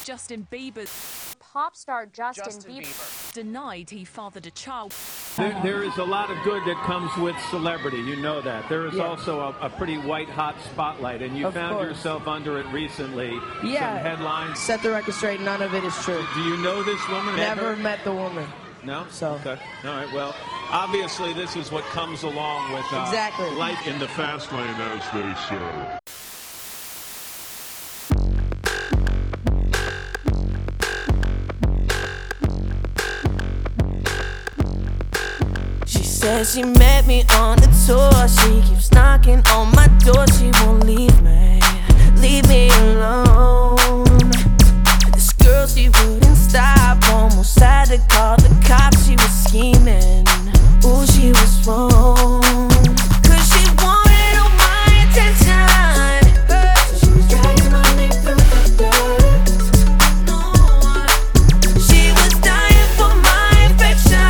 Justin Bieber. Pop star Justin Bieber Denied he fathered a child. There is a lot of good that comes with celebrity, you know that. There is also a pretty white-hot spotlight, and you found yourself under it recently. Yeah. Some headlines. Set the record straight, none of it is true. Do you know this woman? Never met the woman. No? So. Okay. All right, well, obviously this is what comes along with life in the fast lane, as they say. Says she met me on the tour. She keeps knocking on my door. She won't leave me alone. This girl, she wouldn't stop. Almost had to call the cops. She was scheming. Ooh, she was wrong. 'Cause she wanted all my attention. So she was dragging my name through the dirt. No, she was dying for my affection.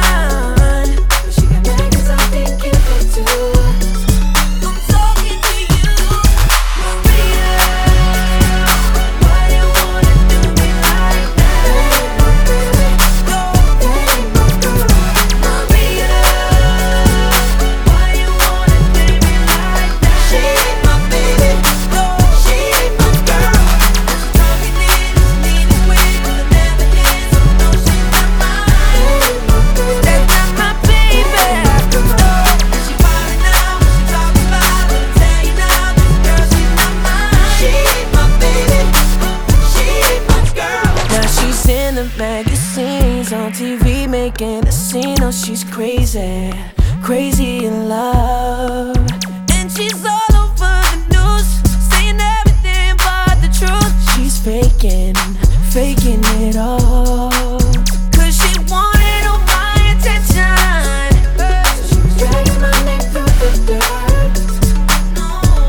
Magazines on TV making a scene. Oh, she's crazy, crazy in love. And she's all over the news, saying everything but the truth. She's faking it all. 'Cause she wanted all my attention. So she was dragging my name through the dirt. No,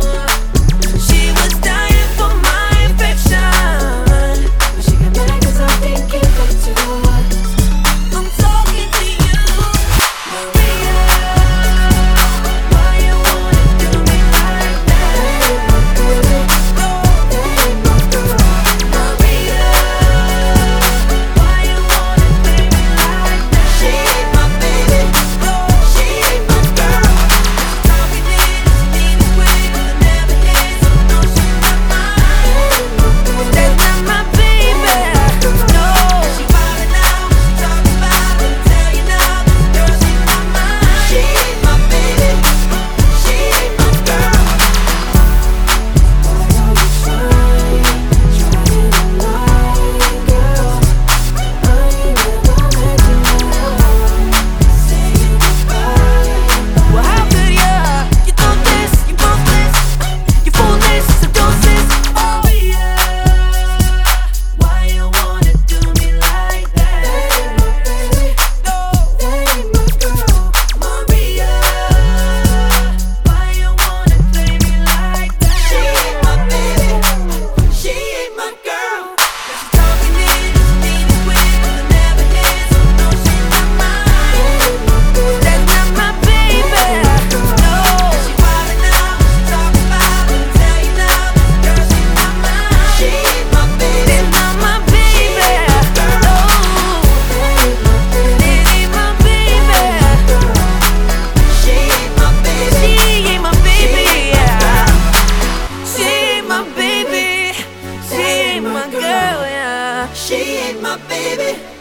she was dying for my affection. But she got mad 'cause I'm thinking. She ain't my baby.